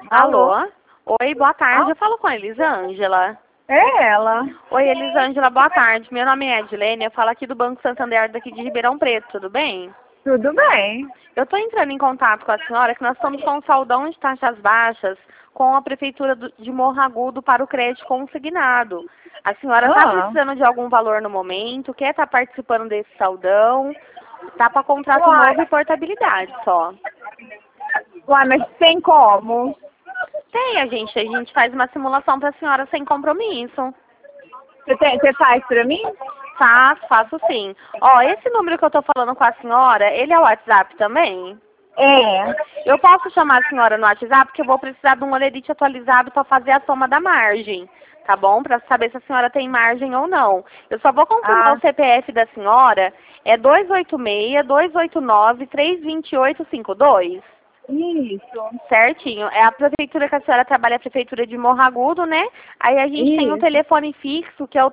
Alô? Alô? Oi, boa tarde. Ah, Eu falo com a Elisângela. é ela. Oi, Elisângela, boa tarde. Meu nome é Edilene, eu falo aqui do Banco Santander daqui de Ribeirão Preto, tudo bem? Tudo bem? Eu estou entrando em contato com a senhora que nós estamos com um saldão de taxas baixas com a Prefeitura de Morro Agudo para o crédito consignado. A senhora está Ah, precisando de algum valor no momento? Quer estar participando desse saldão? Está para contrato uai, novo e portabilidade só. mas tem como? Tem, a gente faz uma simulação para a senhora sem compromisso. Você faz pra mim? Faço sim. Ó, esse número que eu tô falando com a senhora, ele é o WhatsApp também? É. Eu posso chamar a senhora no WhatsApp porque eu vou precisar de um olerite atualizado para fazer a soma da margem, tá bom? Para saber se a senhora tem margem ou não. Eu só vou confirmar Ah, o CPF da senhora, é 286-289-32852. isso. Certinho. É a prefeitura que a senhora trabalha, a prefeitura de Morro Agudo, né? Aí a gente tem um Isso. telefone fixo, que é o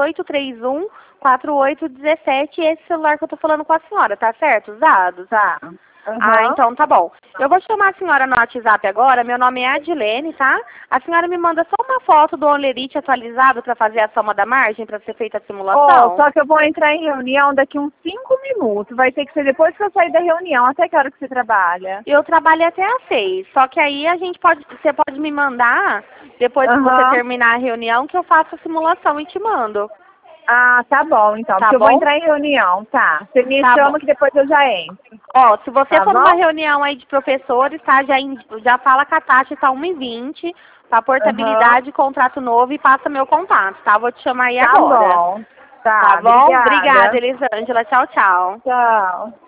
3831-4817, e esse celular que eu tô falando com a senhora, tá certo? Os dados? Tá. Ah, Aham. então tá bom. Eu vou chamar a senhora no WhatsApp agora, meu nome é Adilene, tá? A senhora me manda só uma foto do olerite atualizado para fazer a soma da margem, para ser feita a Oh, simulação? só que eu vou entrar em reunião daqui uns 5 minutos. Vai ter que ser depois que eu sair da reunião. Até que hora que você trabalha? Eu trabalho até às 6, só que aí você pode me mandar, depois que você Aham. terminar a reunião, que eu faço a simulação e te mando. Ah, tá bom então, Tá porque eu vou bom? entrar em reunião, tá? Você me Tá bom. chama que depois eu já entro, Ó, se você tá for numa bom? reunião aí de professores, tá? Já fala que a taxa tá 1,20 para Aham. portabilidade, contrato novo e passa meu contato, tá? Vou te chamar aí Tá agora. bom. Tá Tá, bom? Obrigada, obrigada. Elisângela. Tchau, tchau. Tchau.